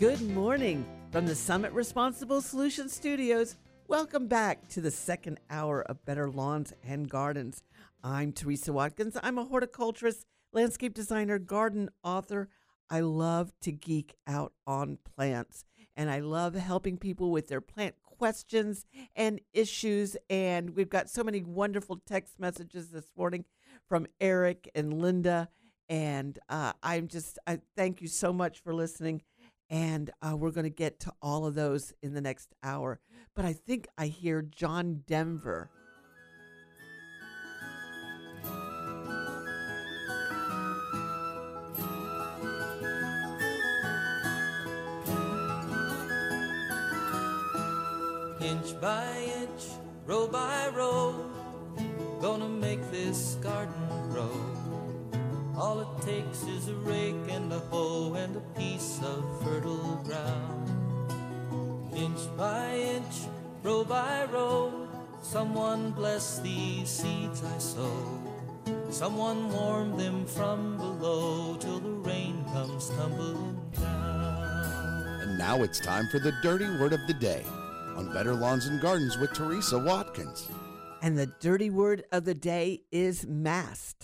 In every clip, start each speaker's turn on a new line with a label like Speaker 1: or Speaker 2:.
Speaker 1: Good morning from the Summit Responsible Solutions Studios. Welcome back to the second hour of Better Lawns and Gardens. I'm Teresa Watkins. I'm a horticulturist, landscape designer, garden author. I love to geek out on plants, and I love helping people with their plant questions and issues. And we've got so many wonderful text messages this morning from Eric and Linda. And I thank you so much for listening. And we're going to get to all of those in the next hour. But I think I hear John Denver.
Speaker 2: Inch by inch, row by row, gonna make this garden grow. All it takes is a rake and a hoe and a piece of fertile ground. Inch by inch, row by row, someone bless these seeds I sow. Someone warm them from below till the rain comes tumbling down.
Speaker 3: And now it's time for the dirty word of the day on Better Lawns and Gardens with Teresa Watkins.
Speaker 1: And the dirty word of the day is mast.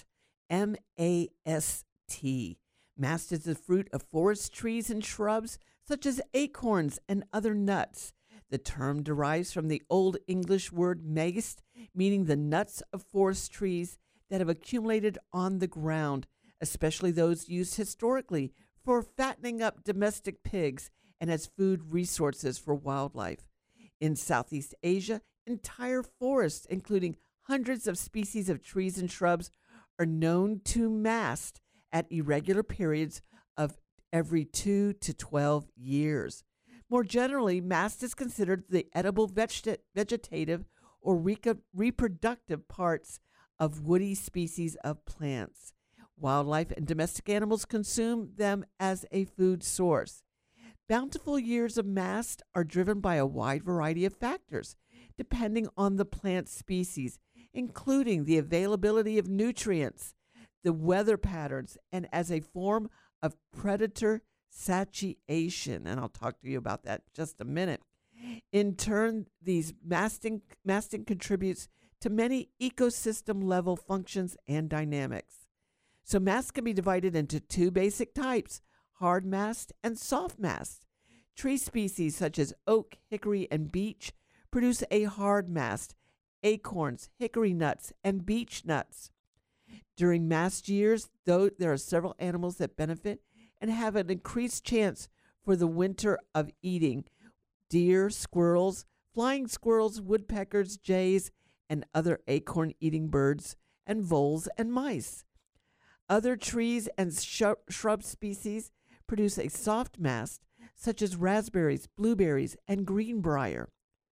Speaker 1: M-A-S-T. Mast is the fruit of forest trees and shrubs, such as acorns and other nuts. The term derives from the Old English word maist, meaning the nuts of forest trees that have accumulated on the ground, especially those used historically for fattening up domestic pigs and as food resources for wildlife. In Southeast Asia, entire forests, including hundreds of species of trees and shrubs, are known to mast at irregular periods of every 2 to 12 years. More generally, mast is considered the edible vegetative or reproductive parts of woody species of plants. Wildlife and domestic animals consume them as a food source. Bountiful years of mast are driven by a wide variety of factors, depending on the plant species, including the availability of nutrients, the weather patterns, and as a form of predator satiation. And I'll talk to you about that in just a minute. In turn, these masting contributes to many ecosystem-level functions and dynamics. So mast can be divided into two basic types: hard mast and soft mast. Tree species such as oak, hickory, and beech produce a hard mast: acorns, hickory nuts, and beech nuts. During mast years, though, there are several animals that benefit and have an increased chance for the winter of eating: deer, squirrels, flying squirrels, woodpeckers, jays, and other acorn-eating birds, and voles and mice. Other trees and shrub species produce a soft mast, such as raspberries, blueberries, and greenbrier.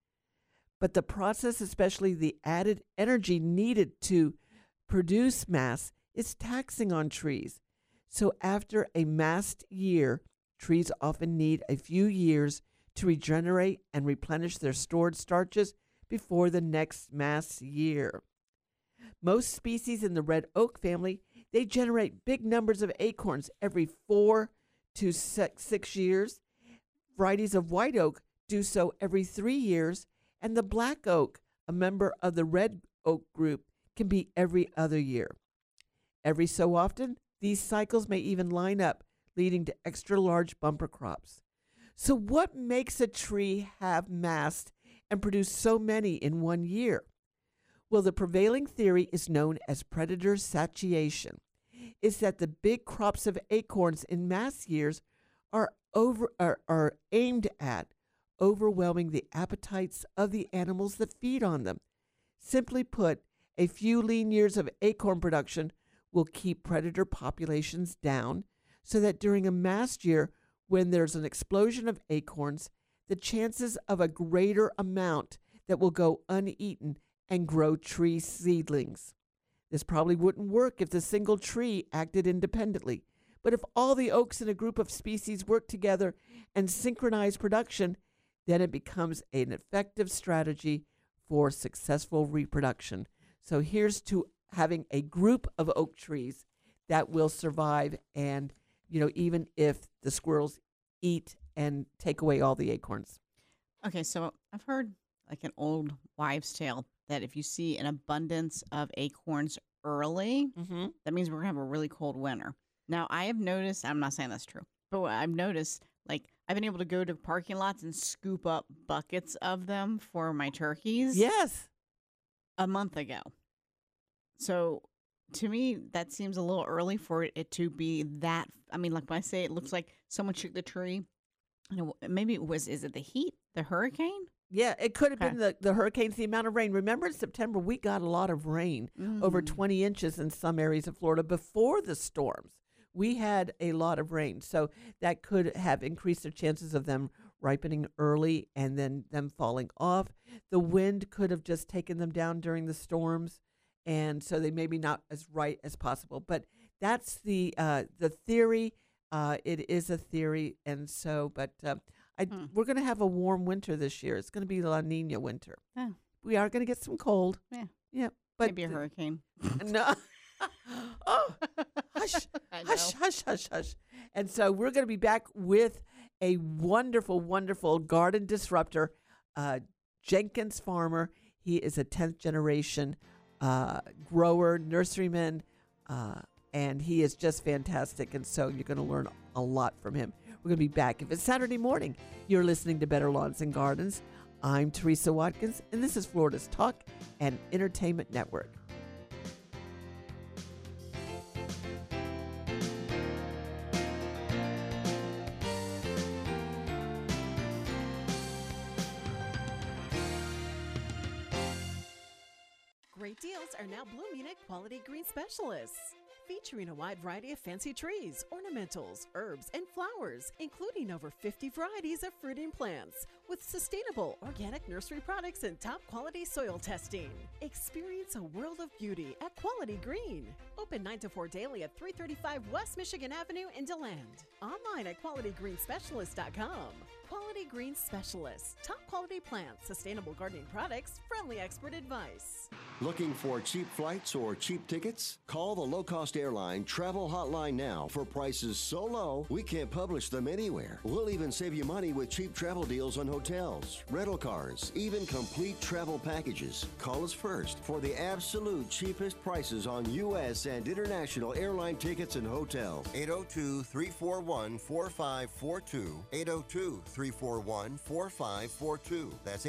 Speaker 1: But the process, especially the added energy needed to produce mast, is taxing on trees. So after a mast year, trees often need a few years to regenerate and replenish their stored starches before the next mast year. Most species in the red oak family, they generate big numbers of acorns every 4 to 6 years. Varieties of white oak do so every 3 years, and the black oak, a member of the red oak group, can be every other year. Every so often, these cycles may even line up, leading to extra large bumper crops. So what makes a tree have mast and produce so many in one year? Well, the prevailing theory is known as predator satiation. It's that the big crops of acorns in mast years are aimed at overwhelming the appetites of the animals that feed on them. Simply put, a few lean years of acorn production will keep predator populations down, so that during a mast year, when there's an explosion of acorns, the chances of a greater amount that will go uneaten and grow tree seedlings. This probably wouldn't work if the single tree acted independently, but if all the oaks in a group of species work together and synchronize production, then it becomes an effective strategy for successful reproduction. So here's to having a group of oak trees that will survive, and even if the squirrels eat and take away all the acorns.
Speaker 4: Okay, so I've heard like an old wives' tale that if you see an abundance of acorns early,
Speaker 1: Mm-hmm.
Speaker 4: that means we're going to have a really cold winter. Now, I have noticed, I'm not saying that's true, but what I've noticed, like, I've been able to go to parking lots and scoop up buckets of them for my turkeys
Speaker 1: Yes.
Speaker 4: a month ago. So to me, that seems a little early for it to be that. I mean, like when I say it looks like someone shook the tree, maybe is it the heat, the hurricane?
Speaker 1: Yeah, it could have
Speaker 4: Okay.
Speaker 1: been the hurricanes, the amount of rain. Remember in September, we got a lot of rain, over 20 inches in some areas of Florida before the storms. We had a lot of rain, so that could have increased the chances of them ripening early and then them falling off. The wind could have just taken them down during the storms, and so they maybe not as right as possible. But that's the theory. It is a theory, and so, but we're going to have a warm winter this year. It's going to be La Nina winter.
Speaker 4: Yeah.
Speaker 1: We are going to get some cold.
Speaker 4: Yeah.
Speaker 1: Yeah, but
Speaker 4: Maybe a hurricane.
Speaker 1: no. Oh, hush,
Speaker 4: I know.
Speaker 1: hush, hush, hush, hush. And so we're going to be back with a wonderful, wonderful garden disruptor, Jenkins Farmer. He is a 10th generation grower, nurseryman, and he is just fantastic. And so you're going to learn a lot from him. We're going to be back. If it's Saturday morning, you're listening to Better Lawns and Gardens. I'm Teresa Watkins, and this is Florida's Talk and Entertainment Network.
Speaker 5: Great deals are now blooming at Quality Green Specialists. Featuring a wide variety of fancy trees, ornamentals, herbs, and flowers, including over 50 varieties of fruiting plants, with sustainable organic nursery products and top quality soil testing. Experience a world of beauty at Quality Green. Open 9 to 4 daily at 335 West Michigan Avenue in DeLand. Online at QualityGreenSpecialist.com. Quality Green Specialists. Top quality plants, sustainable gardening products, friendly expert advice.
Speaker 6: Looking for cheap flights or cheap tickets? Call the low-cost airline travel hotline now for prices so low we can't publish them anywhere. We'll even save you money with cheap travel deals on hotels, rental cars, even complete travel packages. Call us first for the absolute cheapest prices on U.S. and international airline tickets and hotels. 802-341-4542. 802-341-4542. That's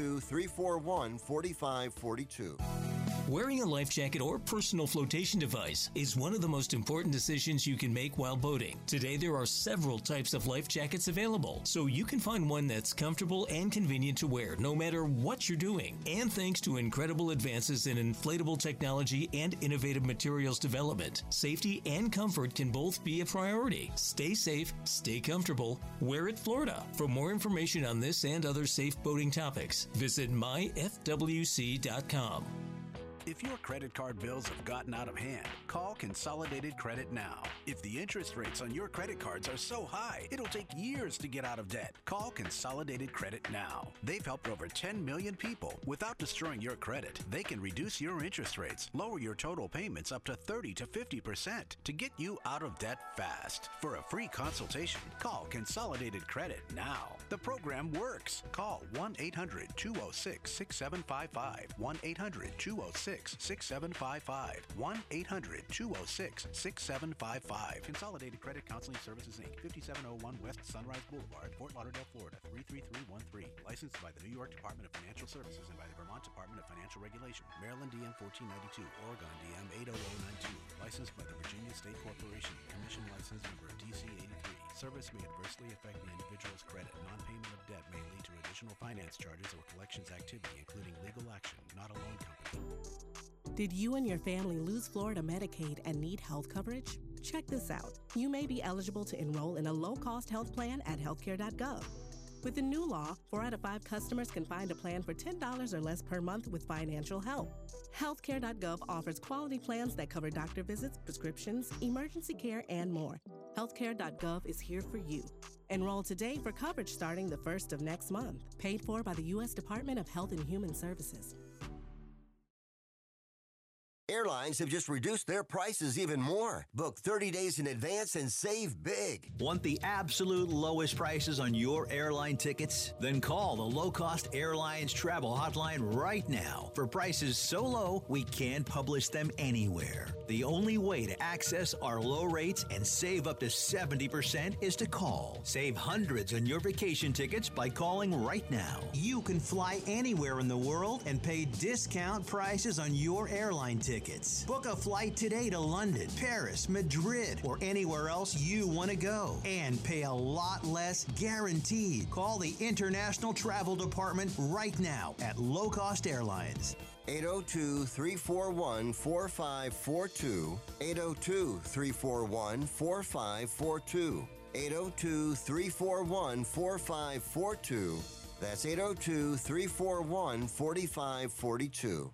Speaker 6: 802-341-4542.
Speaker 7: Wearing a life jacket or personal flotation device is one of the most important decisions you can make while boating. Today, there are several types of life jackets available, so you can find one that's comfortable and convenient to wear no matter what you're doing. And thanks to incredible advances in inflatable technology and innovative materials development, safety and comfort can both be a priority. Stay safe, stay comfortable, wear it Florida. For more information on this and other safe boating topics, visit myfwc.com.
Speaker 8: If your credit card bills have gotten out of hand, call Consolidated Credit now. If the interest rates on your credit cards are so high, it'll take years to get out of debt. Call Consolidated Credit now. They've helped over 10 million people without destroying your credit. They can reduce your interest rates, lower your total payments up to 30 to 50% to get you out of debt fast. For a free consultation, call Consolidated Credit now. The program works. Call 1-800-206-6755. 1-800-206-6755. 1-800-206-6755. Consolidated Credit Counseling Services, Inc., 5701 West Sunrise Boulevard, Fort Lauderdale, Florida, 33313. Licensed by the New York Department of Financial Services and by the Vermont Department of Financial Regulation. Maryland DM 1492, Oregon DM 80092. Licensed by the Virginia State Corporation. Commission license number DC 83. Service may adversely affect the individual's credit. Non-payment of debt may lead to additional finance charges or collections activity, including legal action, not a loan company.
Speaker 9: Did you and your family lose Florida Medicaid and need health coverage? Check this out. You may be eligible to enroll in a low-cost health plan at healthcare.gov. With the new law, 4 out of 5 customers can find a plan for $10 or less per month with financial help. Healthcare.gov offers quality plans that cover doctor visits, prescriptions, emergency care, and more. Healthcare.gov is here for you. Enroll today for coverage starting the 1st of next month. Paid for by the U.S. Department of Health and Human Services.
Speaker 6: Airlines have just reduced their prices even more. Book 30 days in advance and save big.
Speaker 10: Want the absolute lowest prices on your airline tickets? Then call the Low Cost Airlines Travel Hotline right now for prices so low we can't publish them anywhere. The only way to access our low rates and save up to 70% is to call. Save hundreds on your vacation tickets by calling right now. You can fly anywhere in the world and pay discount prices on your airline tickets. Book a flight today to London, Paris, Madrid, or anywhere else you want to go and pay a lot less guaranteed. Call the International Travel Department right now at Low Cost Airlines.
Speaker 6: 802-341-4542. 802-341-4542. 802-341-4542. That's 802-341-4542.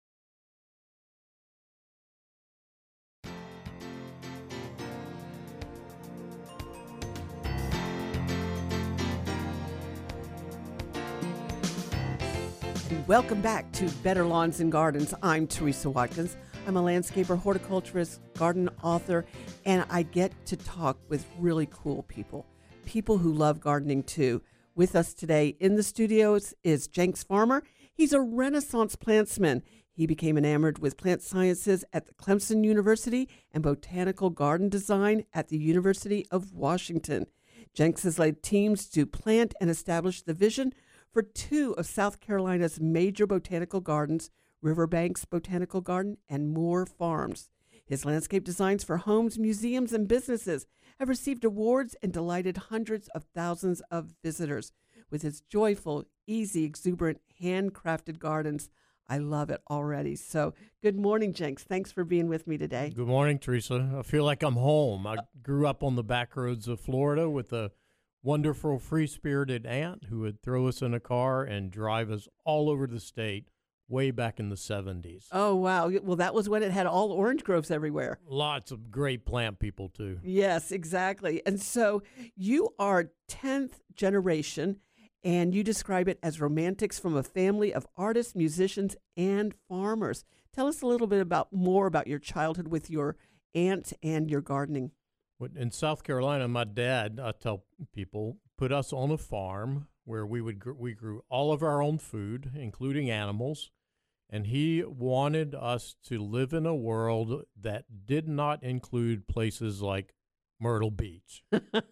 Speaker 1: Welcome back to Better Lawns and Gardens. I'm Teresa Watkins. I'm a landscaper, horticulturist, garden author, and I get to talk with really cool people who love gardening too. With us today in the studios is Jenks Farmer. He's a Renaissance plantsman. He became enamored with plant sciences at the Clemson University and botanical garden design at the University of Washington. Jenks has led teams to plant and establish the vision for two of South Carolina's major botanical gardens, Riverbanks Botanical Garden and Moore Farms. His landscape designs for homes, museums, and businesses have received awards and delighted hundreds of thousands of visitors. With his joyful, easy, exuberant, handcrafted gardens, I love it already. So good morning, Jenks. Thanks for being with me today.
Speaker 11: Good morning, Teresa. I feel like I'm home. I grew up on the back roads of Florida with a wonderful, free-spirited aunt who would throw us in a car and drive us all over the state way back in the 70s.
Speaker 1: Oh, wow. Well, that was when it had all orange groves everywhere.
Speaker 11: Lots of great plant people, too.
Speaker 1: Yes, exactly. And so you are 10th generation, and you describe it as romantics from a family of artists, musicians, and farmers. Tell us a little bit more about your childhood with your aunt and your gardening.
Speaker 11: In South Carolina, my dad, I tell people, put us on a farm where we grew all of our own food, including animals, and he wanted us to live in a world that did not include places like Myrtle Beach.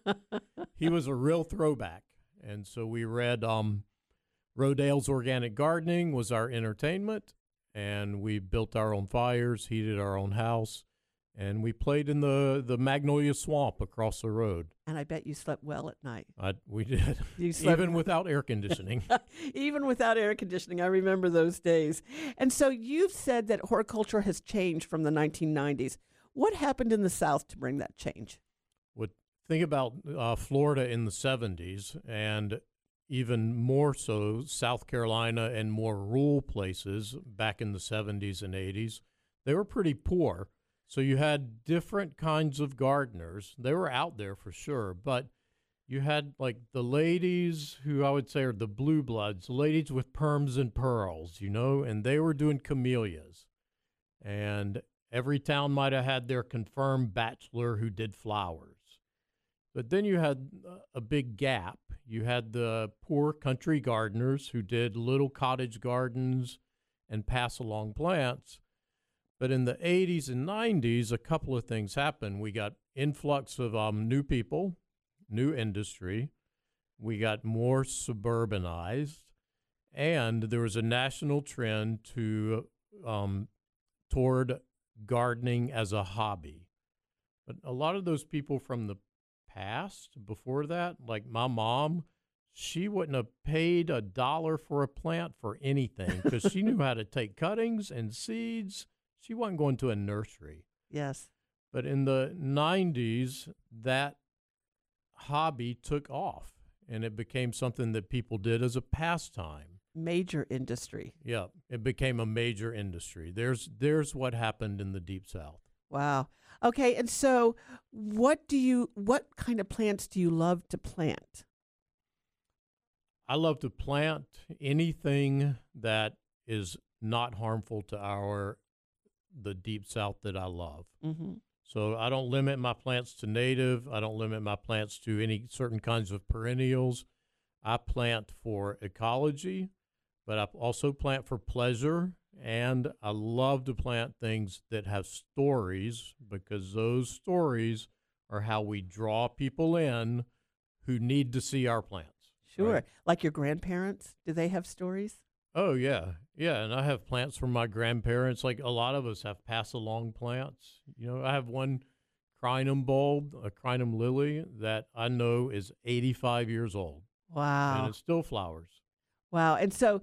Speaker 11: He was a real throwback, and so we read Rodale's Organic Gardening was our entertainment, and we built our own fires, heated our own house. And we played in the Magnolia Swamp across the road.
Speaker 1: And I bet you slept well at night.
Speaker 11: We did, even without air conditioning.
Speaker 1: Even without air conditioning, I remember those days. And so you've said that horticulture has changed from the 1990s. What happened in the South to bring that change?
Speaker 11: Think about Florida in the 70s, and even more so South Carolina and more rural places back in the 70s and 80s. They were pretty poor. So you had different kinds of gardeners. They were out there for sure, but you had like the ladies who I would say are the blue bloods, ladies with perms and pearls, and they were doing camellias. And every town might have had their confirmed bachelor who did flowers. But then you had a big gap. You had the poor country gardeners who did little cottage gardens and pass along plants. But in the 80s and 90s, a couple of things happened. We got influx of new people, new industry. We got more suburbanized. And there was a national trend toward gardening as a hobby. But a lot of those people from the past, before that, like my mom, she wouldn't have paid $1 for a plant for anything because she knew how to take cuttings and seeds. She wasn't going to a nursery.
Speaker 1: Yes.
Speaker 11: But in the 90s, that hobby took off, and it became something that people did as a pastime.
Speaker 1: Major industry.
Speaker 11: Yeah, it became a major industry. There's what happened in the Deep South.
Speaker 1: Wow. Okay, and so what kind of plants do you love to plant?
Speaker 11: I love to plant anything that is not harmful to the Deep South that I love.
Speaker 1: Mm-hmm.
Speaker 11: So I don't limit my plants to native. I don't limit my plants to any certain kinds of perennials. I plant for ecology, but I also plant for pleasure. And I love to plant things that have stories, because those stories are how we draw people in who need to see our plants.
Speaker 1: Sure.
Speaker 11: Right?
Speaker 1: Like your grandparents, do they have stories?
Speaker 11: Oh, yeah. Yeah, and I have plants from my grandparents. Like a lot of us have pass-along plants. You know, I have one crinum bulb, a crinum lily, that I know is 85 years old.
Speaker 1: Wow.
Speaker 11: And it still flowers.
Speaker 1: Wow. And so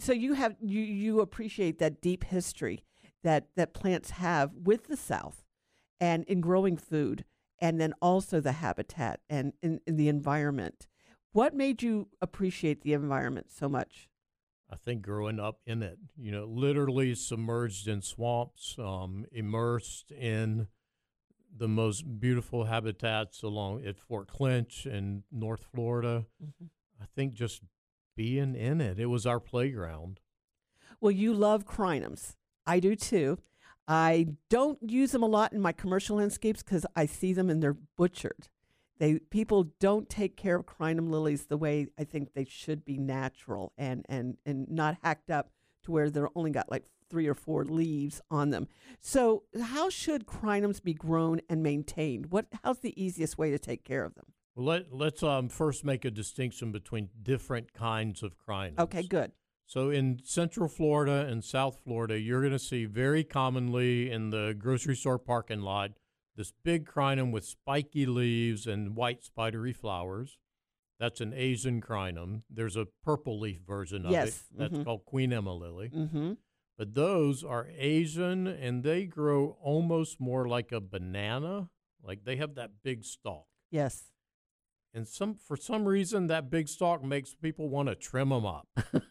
Speaker 1: you appreciate that deep history that plants have with the South and in growing food, and then also the habitat and in the environment. What made you appreciate the environment so much?
Speaker 11: I think growing up in it, you know, literally submerged in swamps, immersed in the most beautiful habitats along at Fort Clinch in North Florida.
Speaker 1: Mm-hmm.
Speaker 11: I think just being in it, it was our playground.
Speaker 1: Well, you love crinums. I do too. I don't use them a lot in my commercial landscapes because I see them and they're butchered. People don't take care of crinum lilies the way I think they should be, natural and not hacked up to where they're only got like 3 or 4 leaves on them. So how should crinums be grown and maintained? How's the easiest way to take care of them?
Speaker 11: Well, let's first make a distinction between different kinds of crinums.
Speaker 1: Okay, good.
Speaker 11: So in Central Florida and South Florida, you're going to see very commonly in the grocery store parking lot this big crinum with spiky leaves and white spidery flowers. That's an Asian crinum. There's a purple leaf version of it. That's called Queen Emma lily.
Speaker 1: Mm-hmm.
Speaker 11: But those are Asian, and they grow almost more like a banana. Like they have that big stalk.
Speaker 1: Yes.
Speaker 11: And for some reason, that big stalk makes people want to trim them up.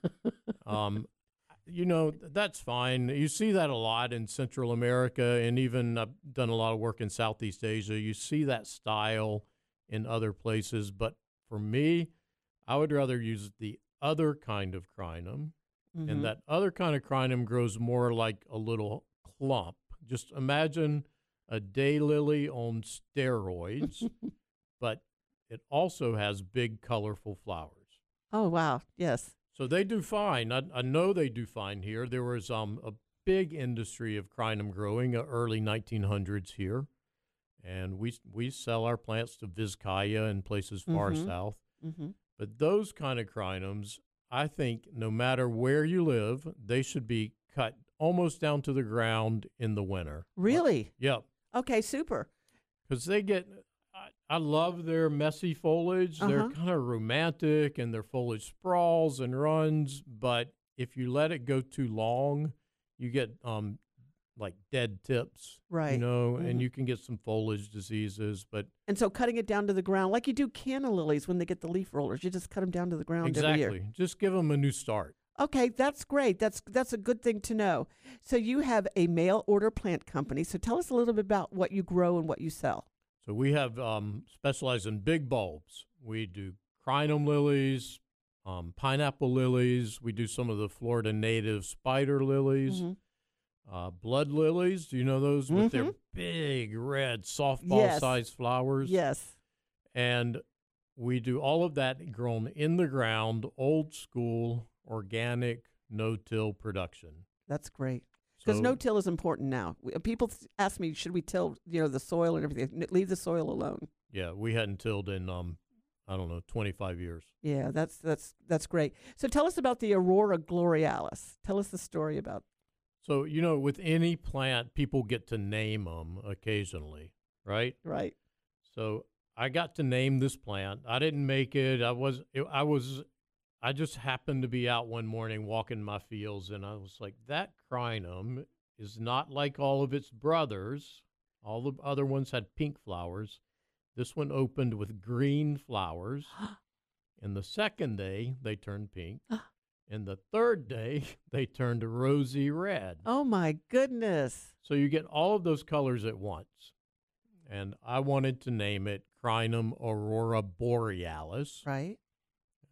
Speaker 11: You know, that's fine. You see that a lot in Central America, and even I've done a lot of work in Southeast Asia. You see that style in other places. But for me, I would rather use the other kind of crinum.
Speaker 1: Mm-hmm.
Speaker 11: And that other kind of crinum grows more like a little clump. Just imagine a daylily on steroids, but it also has big, colorful flowers.
Speaker 1: Oh, wow. Yes.
Speaker 11: So they do fine. I know they do fine here. There was a big industry of crinum growing early 1900s here, and we sell our plants to Vizcaya and places far south.
Speaker 1: Mm-hmm.
Speaker 11: But those kind of crinums, I think no matter where you live, they should be cut almost down to the ground in the winter.
Speaker 1: Really?
Speaker 11: Yep.
Speaker 1: Okay, super.
Speaker 11: Because they get... I love their messy foliage. They're kind of romantic, and their foliage sprawls and runs. But if you let it go too long, you get like dead tips,
Speaker 1: right?
Speaker 11: You know, and you can get some foliage diseases.
Speaker 1: And so cutting it down to the ground, like you do canna lilies when they get the leaf rollers, you just cut them down to the ground every year.
Speaker 11: Exactly. Just give them a new start.
Speaker 1: Okay, that's great. That's a good thing to know. So you have a mail order plant company. So tell us a little bit about what you grow and what you sell.
Speaker 11: So we have specialized in big bulbs. We do crinum lilies, pineapple lilies. We do some of the Florida native spider lilies, blood lilies. Do you know those with their big red softball-sized flowers?
Speaker 1: Yes.
Speaker 11: And we do all of that grown in the ground, old school, organic, no-till production.
Speaker 1: That's great. Because
Speaker 11: So-
Speaker 1: no-till is important now. People ask me, should we till, the soil and everything? Leave the soil alone.
Speaker 11: Yeah, we hadn't tilled in, 25 years.
Speaker 1: Yeah, that's great. So tell us about the Aurora Glorialis. Tell us the story about.
Speaker 11: So, with any plant, people get to name them occasionally, right?
Speaker 1: Right.
Speaker 11: So I got to name this plant. I didn't make it. I just happened to be out one morning walking my fields, and I was like, that crinum is not like all of its brothers. All the other ones had pink flowers. This one opened with green flowers. And the second day, they turned pink. And the third day, they turned rosy red.
Speaker 1: Oh, my goodness.
Speaker 11: So you get all of those colors at once. And I wanted to name it Crinum Aurora Borealis.
Speaker 1: Right.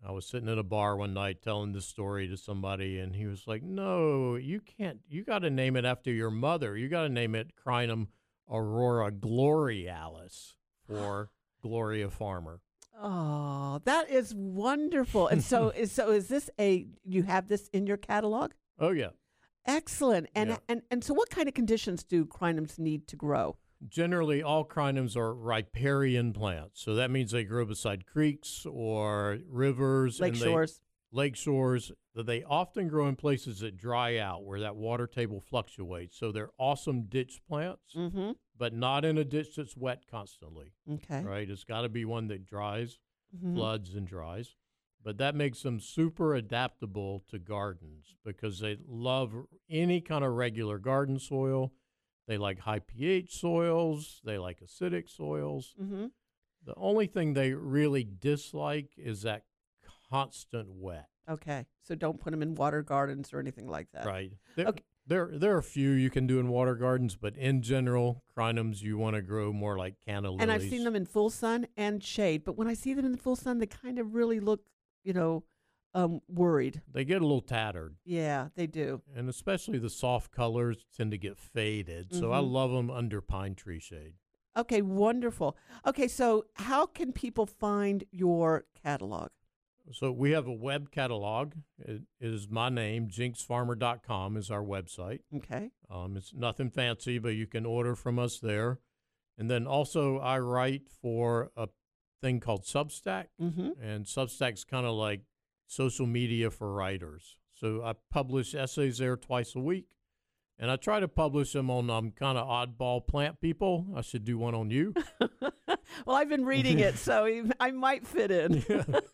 Speaker 11: I was sitting at a bar one night telling this story to somebody, and he was like, "No, you can't. You got to name it after your mother. You got to name it Crinum Aurora Glorialis for Gloria Farmer."
Speaker 1: Oh, that is wonderful. And so is this you have this in your catalog?
Speaker 11: Oh, yeah.
Speaker 1: Excellent. And
Speaker 11: Yeah.
Speaker 1: and so what kind of conditions do crinums need to grow?
Speaker 11: Generally, all crinums are riparian plants. So that means they grow beside creeks or rivers.
Speaker 1: Lake shores.
Speaker 11: Lake shores. They often grow in places that dry out where that water table fluctuates. So they're awesome ditch plants, but not in a ditch that's wet constantly.
Speaker 1: Okay.
Speaker 11: Right? It's got to be one that dries,
Speaker 1: Mhm.
Speaker 11: floods and dries. But that makes them super adaptable to gardens because they love any kind of regular garden soil. They like high pH soils. They like acidic soils.
Speaker 1: Mm-hmm.
Speaker 11: The only thing they really dislike is that constant wet.
Speaker 1: Okay. So don't put them in water gardens or anything like that.
Speaker 11: Right.
Speaker 1: Okay.
Speaker 11: There are a few you can do in water gardens, but in general, crinums you want to grow more like canna lilies.
Speaker 1: And I've seen them in full sun and shade, but when I see them in full sun, they kind of really look, worried.
Speaker 11: They get a little tattered.
Speaker 1: Yeah, they do.
Speaker 11: And especially the soft colors tend to get faded. So I
Speaker 1: Mhm.
Speaker 11: love them under pine tree shade.
Speaker 1: Okay, wonderful. Okay, so how can people find your catalog?
Speaker 11: So we have a web catalog. It is my name, jinxfarmer.com is our website.
Speaker 1: Okay.
Speaker 11: It's nothing fancy, but you can order from us there. And then also I write for a thing called Substack.
Speaker 1: Mm-hmm.
Speaker 11: And Substack's kind of like social media for writers. So I publish essays there twice a week. And I try to publish them on kind of oddball plant people. I should do one on you.
Speaker 1: Well, I've been reading it, so I might fit in.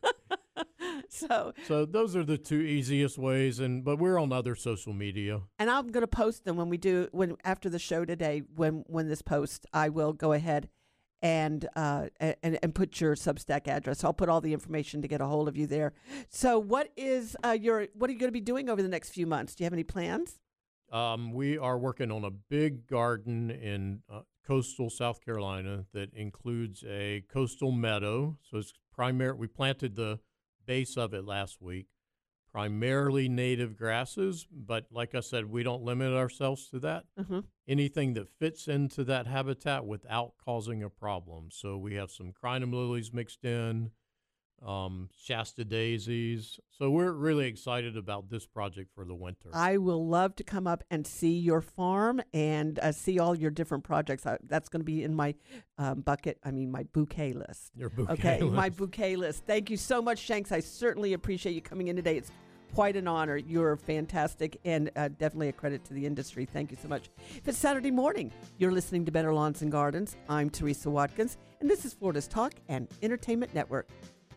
Speaker 1: So
Speaker 11: those are the two easiest ways, but we're on other social media.
Speaker 1: And I'm going to post them after the show today. When this posts, I will go ahead and put your Substack address. I'll put all the information to get a hold of you there. So what are you going to be doing over the next few months? Do you have any plans?
Speaker 11: We are working on a big garden in coastal South Carolina that includes a coastal meadow. So it's we planted the base of it last week, primarily native grasses, but like I said, we don't limit ourselves to that.
Speaker 1: Mm-hmm.
Speaker 11: Anything that fits into that habitat without causing a problem. So we have some crinum lilies mixed in, Shasta daisies. So we're really excited about this project for the winter.
Speaker 1: I will love to come up and see your farm and see all your different projects. That's going to be in my my bouquet list.
Speaker 11: Your bouquet
Speaker 1: okay,
Speaker 11: list.
Speaker 1: My bouquet list. Thank you so much, Shanks. I certainly appreciate you coming in today. It's quite an honor. You're fantastic and definitely a credit to the industry. Thank you so much. If it's Saturday morning, you're listening to Better Lawns and Gardens. I'm Teresa Watkins, and this is Florida's Talk and Entertainment Network.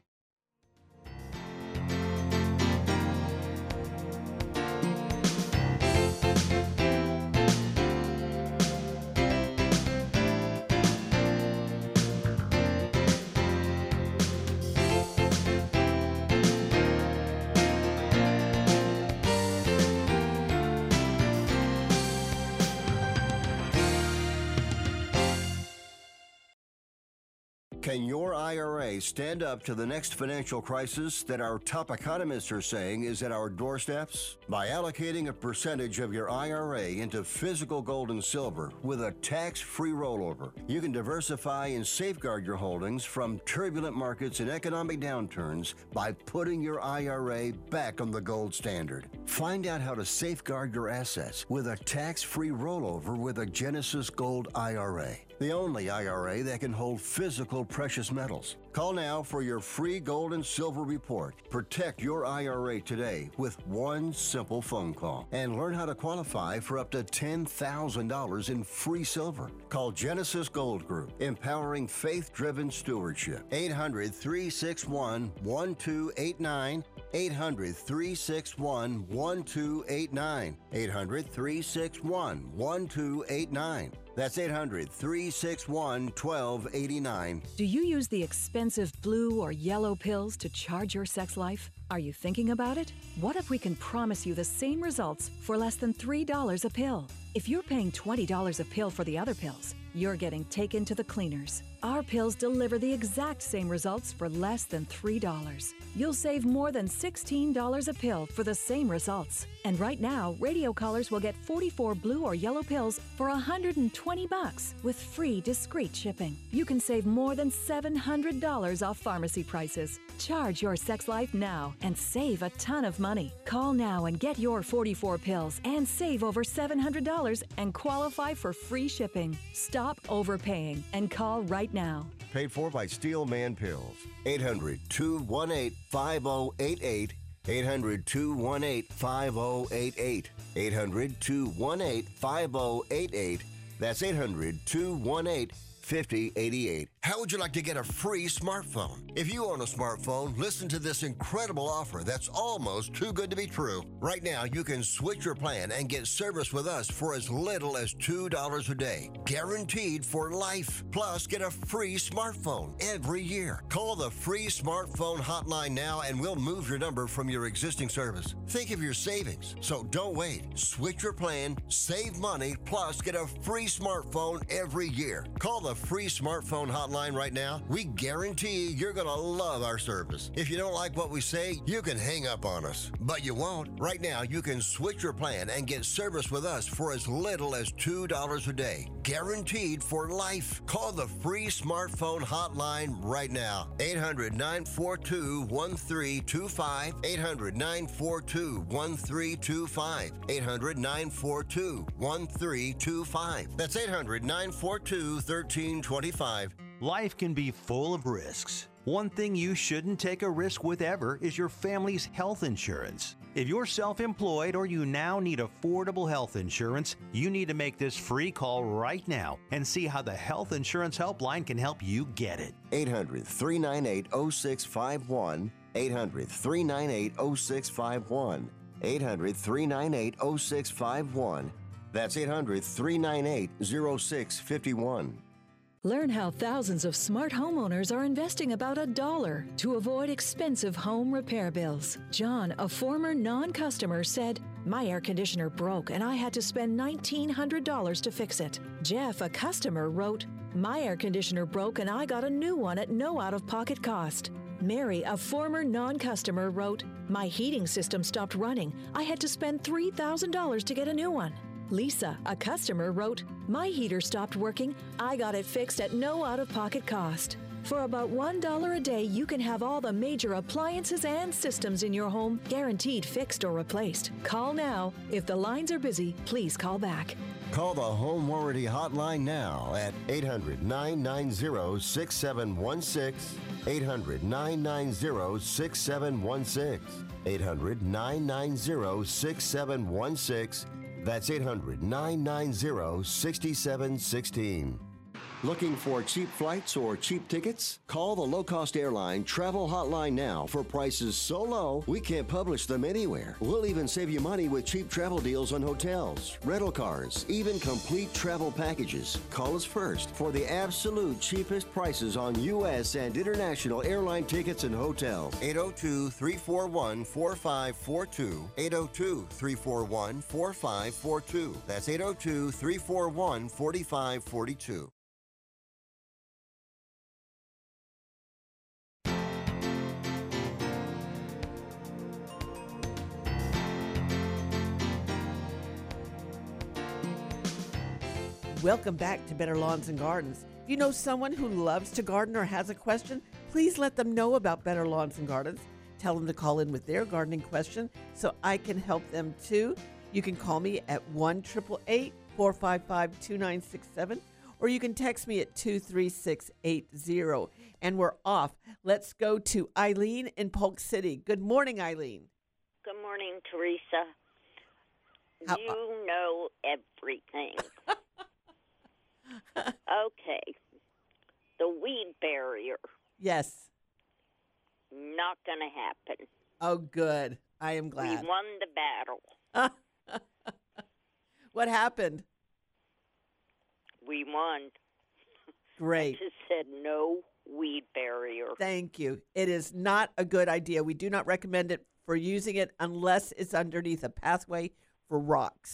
Speaker 6: Can your IRA stand up to the next financial crisis that our top economists are saying is at our doorsteps? By allocating a percentage of your IRA into physical gold and silver with a tax-free rollover, you can diversify and safeguard your holdings from turbulent markets and economic downturns by putting your IRA back on the gold standard. Find out how to safeguard your assets with a tax-free rollover with a Genesis Gold IRA, the only IRA that can hold physical precious metals. Call now for your free gold and silver report. Protect your IRA today with one simple phone call and learn how to qualify for up to $10,000 in free silver. Call Genesis Gold Group, empowering faith-driven stewardship. 800-361-1289. 800-361-1289. 800-361-1289. That's 800-361-1289.
Speaker 12: Do you use the expensive blue or yellow pills to charge your sex life? Are you thinking about it? What if we can promise you the same results for less than $3 a pill? If you're paying $20 a pill for the other pills, you're getting taken to the cleaners. Our pills deliver the exact same results for less than $3. You'll save more than $16 a pill for the same results. And right now, radio callers will get 44 blue or yellow pills for $120 with free discreet shipping. You can save more than $700 off pharmacy prices. Charge your sex life now and save a ton of money. Call now and get your 44 pills and save over $700 and qualify for free shipping. Stop overpaying and call right now.
Speaker 6: Paid for by Steelman Pills. 800-218-5088. 800-218-5088. 800-218-5088. That's 800-218-5088. How would you like to get a free smartphone? If you own a smartphone, listen to this incredible offer that's almost too good to be true. Right now, you can switch your plan and get service with us for as little as $2 a day. Guaranteed for life. Plus, get a free smartphone every year. Call the free smartphone hotline now and we'll move your number from your existing service. Think of your savings. So don't wait. Switch your plan, save money, plus get a free smartphone every year. Call the free smartphone hotline right now. We guarantee you're going to love our service. If you don't like what we say, you can hang up on us. But you won't. Right now, you can switch your plan and get service with us for as little as $2 a day. Guaranteed for life. Call the free smartphone hotline right now. 800-942-1325. 800-942-1325. 800-942-1325. That's 800-942-1325.
Speaker 10: Life can be full of risks. One thing you shouldn't take a risk with ever is your family's health insurance. If you're self-employed or you now need affordable health insurance, you need to make this free call right now and see how the Health Insurance Helpline can help you get it.
Speaker 6: 800-398-0651. 800-398-0651. 800-398-0651. That's 800-398-0651.
Speaker 12: Learn how thousands of smart homeowners are investing about $1 to avoid expensive home repair bills. John, a former non-customer, said, "My air conditioner broke and I had to spend $1,900 to fix it." Jeff, a customer, wrote, "My air conditioner broke and I got a new one at no out-of-pocket cost." Mary, a former non-customer, wrote, "My heating system stopped running. I had to spend $3,000 to get a new one." Lisa, a customer, wrote, "My heater stopped working. I got it fixed at no out-of-pocket cost." For about $1 a day, you can have all the major appliances and systems in your home guaranteed fixed or replaced. Call now. If the lines are busy, please call back.
Speaker 6: Call the Home Warranty Hotline now at 800-990-6716. 800-990-6716. 800-990-6716. That's 800-990-6716. Looking for cheap flights or cheap tickets? Call the low-cost airline travel hotline now for prices so low we can't publish them anywhere. We'll even save you money with cheap travel deals on hotels, rental cars, even complete travel packages. Call us first for the absolute cheapest prices on U.S. and international airline tickets and hotels. 802-341-4542. 802-341-4542. That's 802-341-4542.
Speaker 1: Welcome back to Better Lawns and Gardens. If you know someone who loves to garden or has a question, please let them know about Better Lawns and Gardens. Tell them to call in with their gardening question so I can help them too. You can call me at 1-888-455-2967 or you can text me at 23680. And we're off. Let's go to Eileen in Polk City. Good morning, Eileen.
Speaker 13: Good morning, Teresa. You know everything. Okay. The weed barrier.
Speaker 1: Yes.
Speaker 13: Not going to happen.
Speaker 1: Oh, good. I am glad.
Speaker 13: We won the battle.
Speaker 1: What happened?
Speaker 13: We won.
Speaker 1: Great.
Speaker 13: I just said no weed barrier.
Speaker 1: Thank you. It is not a good idea. We do not recommend it for using it unless it's underneath a pathway for rocks.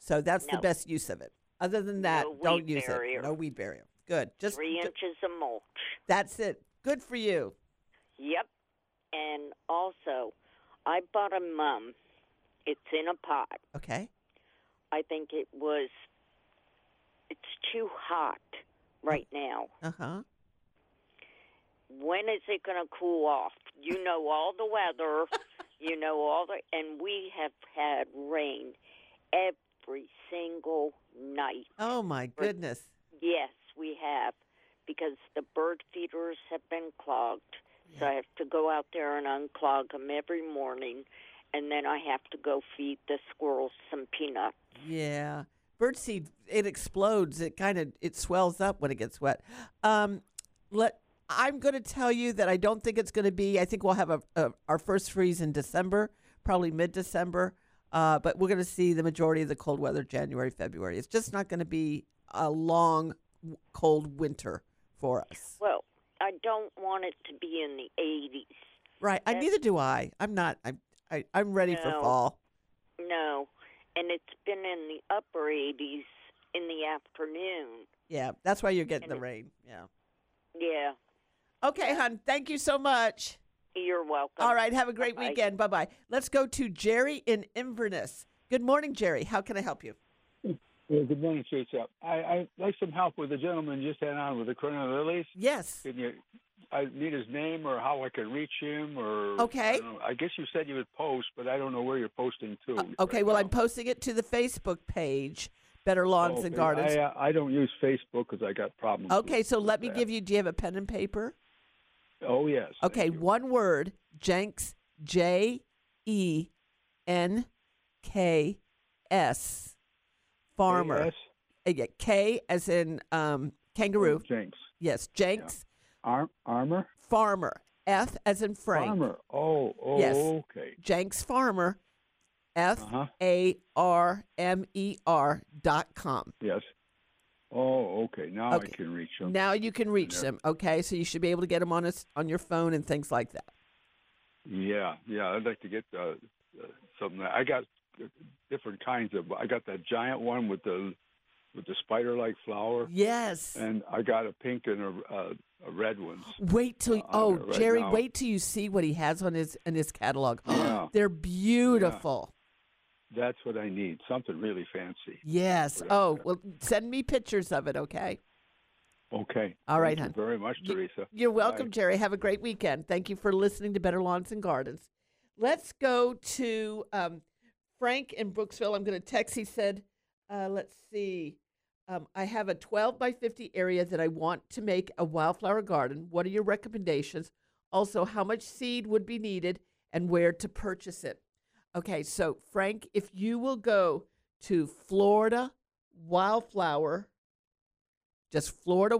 Speaker 1: So that's the
Speaker 13: No.
Speaker 1: best use of it. Other than that,
Speaker 13: No
Speaker 1: don't
Speaker 13: weed
Speaker 1: use
Speaker 13: barrier.
Speaker 1: it. No weed barrier. Good. Just
Speaker 13: 3 inches of mulch.
Speaker 1: That's it. Good for you.
Speaker 13: Yep. And also, I bought a mum. It's in a pot.
Speaker 1: Okay.
Speaker 13: I think it's too hot right now.
Speaker 1: Uh-huh.
Speaker 13: When is it going to cool off? You know all the weather. You know and we have had rain every single night.
Speaker 1: Oh, my goodness.
Speaker 13: Yes, we have, because the bird feeders have been clogged. So I have to go out there and unclog them every morning, and then I have to go feed the squirrels some peanuts.
Speaker 1: Yeah. Birdseed, it explodes. It swells up when it gets wet. I'm going to tell you that I don't think it's going to be. I think we'll have our first freeze in December, probably mid-December. But we're going to see the majority of the cold weather January, February. It's just not going to be a long, cold winter for us.
Speaker 13: Well, I don't want it to be in the 80s.
Speaker 1: Right. Neither do I. I'm not. I'm ready for fall.
Speaker 13: No. And it's been in the upper 80s in the afternoon.
Speaker 1: Yeah. That's why you're getting the rain. Yeah.
Speaker 13: Yeah.
Speaker 1: Okay, hon. Thank you so much.
Speaker 13: You're welcome.
Speaker 1: All right. Have a great
Speaker 13: Bye-bye.
Speaker 1: weekend. Bye-bye. Let's go to Jerry in Inverness. Good morning, Jerry. How can I help you?
Speaker 14: Well, good morning, Teresa. I'd like some help with the gentleman you just had on with the Corona Lilies.
Speaker 1: Yes.
Speaker 14: I need his name or how I can reach him or...
Speaker 1: Okay.
Speaker 14: I guess you said you would post, but I don't know where you're posting to.
Speaker 1: Okay, well, I'm posting it to the Facebook page, Better Lawns and Gardens.
Speaker 14: I don't use Facebook because I got problems.
Speaker 1: Okay, so let me give you, do you have a pen and paper?
Speaker 14: Oh, yes.
Speaker 1: Okay, one word, Jenks, Jenks, Farmer.
Speaker 14: K-S?
Speaker 1: K as in kangaroo.
Speaker 14: Oh, Jenks.
Speaker 1: Yes, Jenks.
Speaker 14: Yeah. Armor?
Speaker 1: Farmer. F as in Frank.
Speaker 14: Farmer. Oh,
Speaker 1: yes.
Speaker 14: Okay.
Speaker 1: Jenks Farmer. FARMER.com.
Speaker 14: Yes. Oh, okay. Now I can reach them.
Speaker 1: Now you can reach them. Okay, so you should be able to get them on your phone and things like that.
Speaker 14: Yeah. I'd like to get something. I got different kinds of. I got that giant one with the spider-like flower.
Speaker 1: Yes.
Speaker 14: And I got a pink and a red one.
Speaker 1: Wait till Jerry, wait till you see what he has on his catalog.
Speaker 14: Yeah.
Speaker 1: They're beautiful.
Speaker 14: Yeah. That's what I need. Something really fancy.
Speaker 1: Yes. Oh, well, send me pictures of it, okay?
Speaker 14: Okay.
Speaker 1: All right,
Speaker 14: Thank
Speaker 1: hon.
Speaker 14: you very much, Teresa.
Speaker 1: You're welcome,
Speaker 14: Bye.
Speaker 1: Jerry. Have a great weekend. Thank you for listening to Better Lawns and Gardens. Let's go to Frank in Brooksville. I'm going to text. He said, let's see. I have a 12 by 50 area that I want to make a wildflower garden. What are your recommendations? Also, how much seed would be needed and where to purchase it? Okay, so Frank, if you will go to Florida Wildflower, just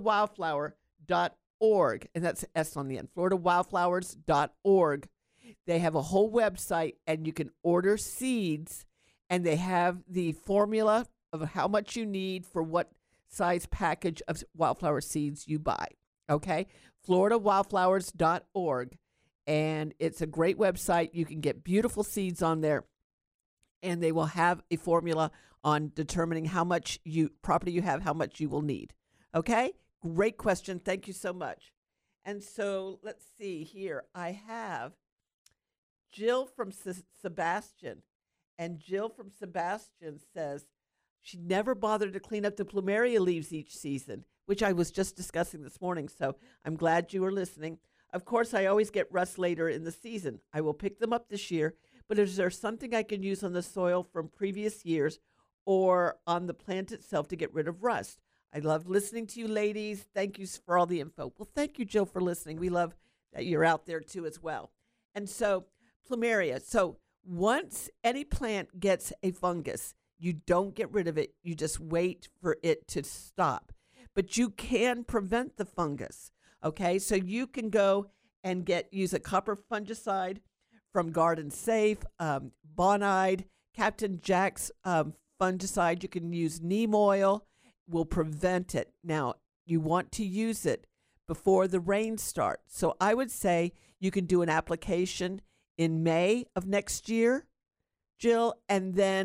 Speaker 1: floridawildflower.org, and that's S on the end, floridawildflowers.org. They have a whole website, and you can order seeds, and they have the formula of how much you need for what size package of wildflower seeds you buy. Okay? floridawildflowers.org. And it's a great website. You can get beautiful seeds on there, and they will have a formula on determining how much property you have, how much you will need. Okay? Great question. Thank you so much. And so let's see here. I have Jill from Sebastian. And Jill from Sebastian says she never bothered to clean up the plumeria leaves each season, which I was just discussing this morning. So I'm glad you were listening. Of course, I always get rust later in the season. I will pick them up this year, but is there something I can use on the soil from previous years or on the plant itself to get rid of rust? I love listening to you, ladies. Thank you for all the info. Well, thank you, Jill, for listening. We love that you're out there, too, as well. And so, plumeria. So once any plant gets a fungus, you don't get rid of it. You just wait for it to stop. But you can prevent the fungus. Okay, so you can go and use a copper fungicide from Garden Safe, Bonide, Captain Jack's fungicide. You can use neem oil, will prevent it. Now, you want to use it before the rain starts. So I would say you can do an application in May of next year, Jill, and then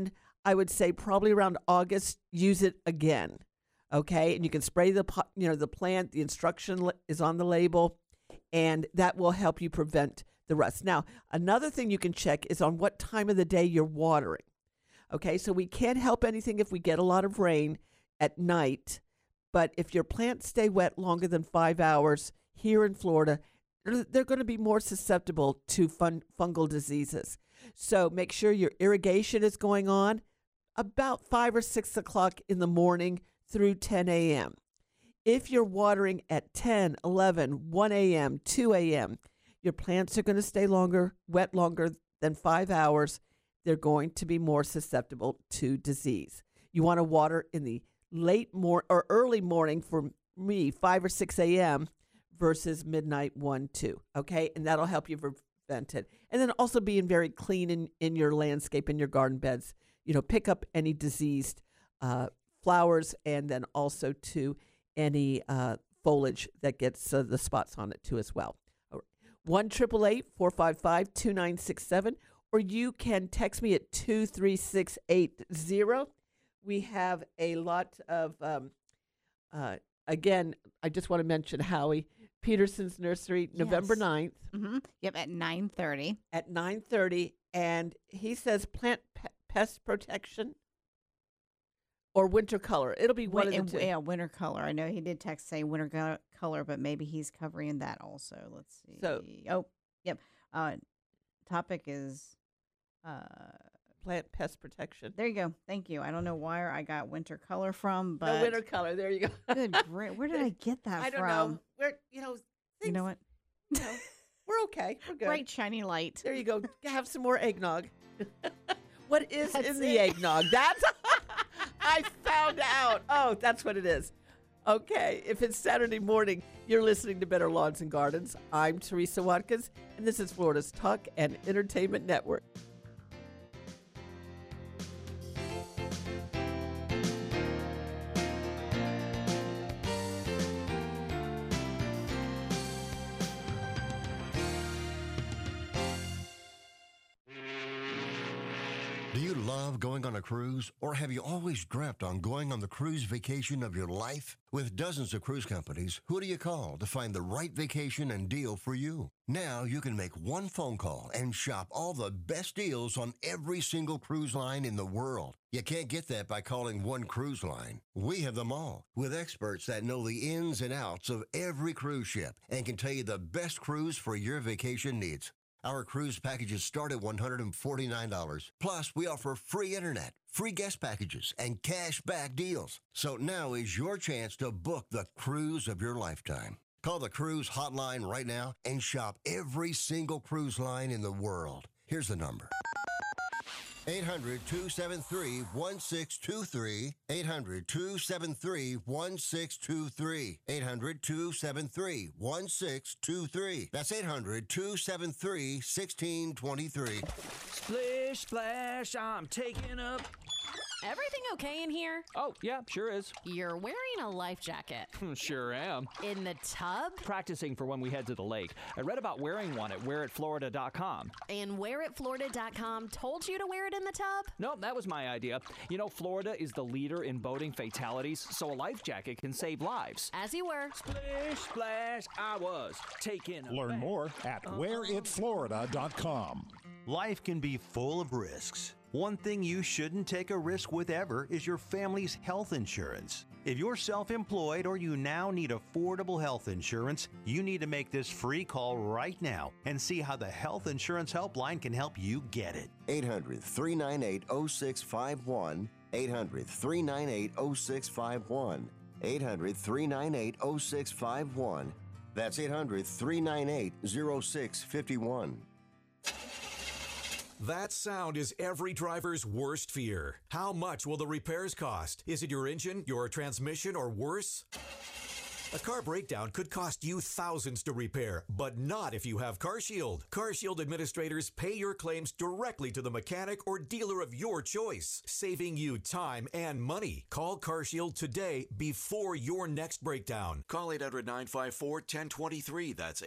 Speaker 1: I would say probably around August, use it again. Okay, and you can spray the plant. The instruction is on the label, and that will help you prevent the rust. Now, another thing you can check is on what time of the day you're watering. Okay, so we can't help anything if we get a lot of rain at night, but if your plants stay wet longer than 5 hours here in Florida, they're going to be more susceptible to fungal diseases. So make sure your irrigation is going on about 5 or 6 o'clock in the morning through 10 a.m. If you're watering at 10, 11, 1 a.m., 2 a.m., your plants are going to stay wet longer than 5 hours. They're going to be more susceptible to disease. You want to water in the early morning for me, 5 or 6 a.m. versus midnight, 1, 2. Okay, and that'll help you prevent it. And then also being very clean in your landscape, in your garden beds. Pick up any diseased flowers, and then also to any foliage that gets the spots on it too as well. 1-888-455-2967, or you can text me at 23680. We have a lot of, again, I just want to mention Howie Peterson's Nursery, November 9th.
Speaker 4: Mm-hmm. Yep, at 9:30.
Speaker 1: At 9:30, and he says plant pest protection or winter color. It'll be one of the two.
Speaker 4: Yeah, winter color. I know he did text say winter color, but maybe he's covering that also. Let's see. Yep. Topic is
Speaker 1: plant pest protection.
Speaker 4: There you go. Thank you. I don't know where I got winter color from, but
Speaker 1: no, winter color. There you go.
Speaker 4: Good. Where did I get that
Speaker 1: from?
Speaker 4: I don't know.
Speaker 1: You know what? We're okay. We're good.
Speaker 4: Bright shiny light.
Speaker 1: There you go. Have some more eggnog. What is in the eggnog? That's I found out. Oh, that's what it is. Okay, if it's Saturday morning, you're listening to Better Lawns and Gardens. I'm Teresa Watkins, and this is Florida's Talk and Entertainment Network.
Speaker 6: Do you love going on a cruise, or have you always dreamt on going on the cruise vacation of your life? With dozens of cruise companies, who do you call to find the right vacation and deal for you? Now you can make one phone call and shop all the best deals on every single cruise line in the world. You can't get that by calling one cruise line. We have them all, with experts that know the ins and outs of every cruise ship and can tell you the best cruise for your vacation needs. Our cruise packages start at $149. Plus, we offer free internet, free guest packages, and cash back deals. So now is your chance to book the cruise of your lifetime. Call the cruise hotline right now and shop every single cruise line in the world. Here's the number. 800-273-1623. 800-273-1623. 800-273-1623. That's 800-273-1623.
Speaker 15: Splish, splash, I'm taking up.
Speaker 16: Everything okay in here?
Speaker 15: Oh, yeah, sure is.
Speaker 16: You're wearing a life jacket.
Speaker 15: Sure am.
Speaker 16: In the tub?
Speaker 15: Practicing for when we head to the lake. I read about wearing one at wearitflorida.com.
Speaker 16: And wearitflorida.com told you to wear it in the tub?
Speaker 15: No, that was my idea. You know, Florida is the leader in boating fatalities, so a life jacket can save lives.
Speaker 16: As you were.
Speaker 15: Splish, splash, I was taking a
Speaker 17: Learn
Speaker 15: bath.
Speaker 17: more at wearitflorida.com.
Speaker 10: Life can be full of risks. One thing you shouldn't take a risk with ever is your family's health insurance. If you're self-employed or you now need affordable health insurance, you need to make this free call right now and see how the Health Insurance Helpline can help you get it.
Speaker 6: 800-398-0651. 800-398-0651. 800-398-0651. That's 800-398-0651.
Speaker 18: That sound is every driver's worst fear. How much will the repairs cost? Is it your engine, your transmission, or worse? A car breakdown could cost you thousands to repair, but not if you have CarShield. CarShield administrators pay your claims directly to the mechanic or dealer of your choice, saving you time and money. Call CarShield today before your next breakdown. Call 800-954-1023. That's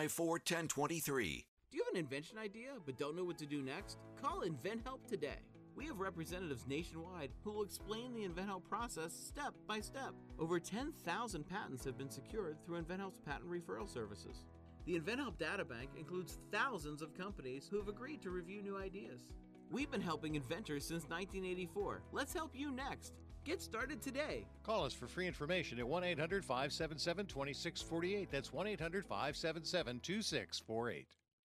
Speaker 18: 800-954-1023.
Speaker 19: Do you have an invention idea but don't know what to do next? Call InventHelp today. We have representatives nationwide who will explain the InventHelp process step by step. Over 10,000 patents have been secured through InventHelp's patent referral services. The InventHelp Databank includes thousands of companies who have agreed to review new ideas. We've been helping inventors since 1984. Let's help you next. Get started today.
Speaker 20: Call us for free information at 1-800-577-2648. That's 1-800-577-2648.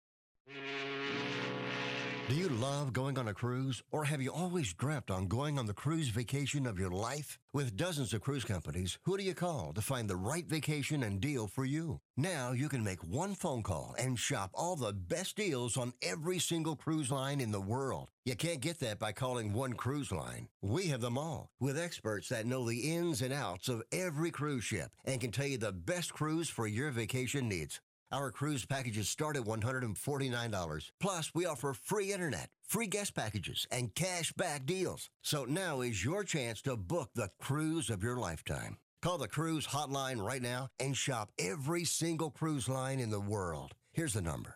Speaker 6: Do you love going on a cruise, or have you always dreamt on going on the cruise vacation of your life? With dozens of cruise companies, who do you call to find the right vacation and deal for you? Now you can make one phone call and shop all the best deals on every single cruise line in the world. You can't get that by calling one cruise line. We have them all, with experts that know the ins and outs of every cruise ship and can tell you the best cruise for your vacation needs. Our cruise packages start at $149. Plus, we offer free internet, free guest packages, and cash back deals. So now is your chance to book the cruise of your lifetime. Call the cruise hotline right now and shop every single cruise line in the world. Here's the number.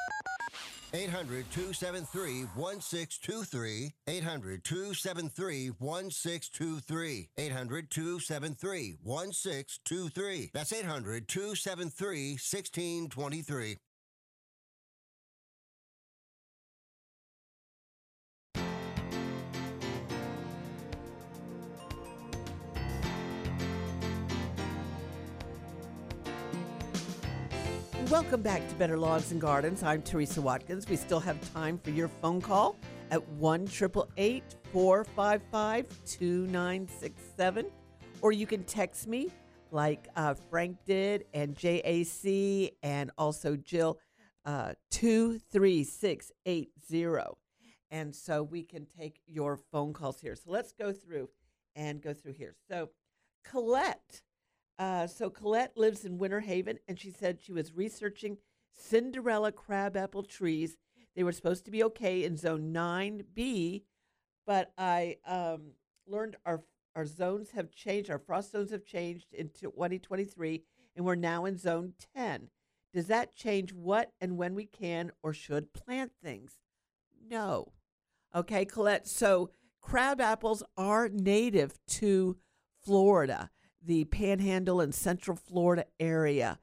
Speaker 6: 800-273-1623. 800-273-1623. 800-273-1623. That's 800-273-1623.
Speaker 1: Welcome back to Better Lawns and Gardens. I'm Teresa Watkins. We still have time for your phone call at 1-888-455-2967. Or you can text me like Frank did, and JAC, and also Jill, 23680. And so we can take your phone calls here. So let's go through here. So Colette. Colette lives in Winter Haven, and she said she was researching Cinderella crabapple trees. They were supposed to be okay in Zone 9B, but I learned our zones have changed. Our frost zones have changed into 2023, and we're now in Zone 10. Does that change what and when we can or should plant things? No. Okay, Colette. So crab apples are native to Florida, the Panhandle and Central Florida area.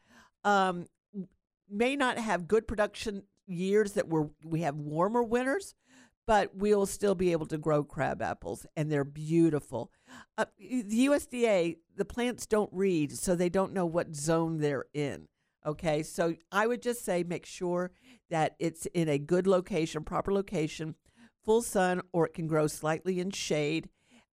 Speaker 1: May not have good production years that we have warmer winters, but we'll still be able to grow crab apples, and they're beautiful. The USDA, the plants don't read, so they don't know what zone they're in. Okay, so I would just say make sure that it's in a good location, proper location, full sun, or it can grow slightly in shade.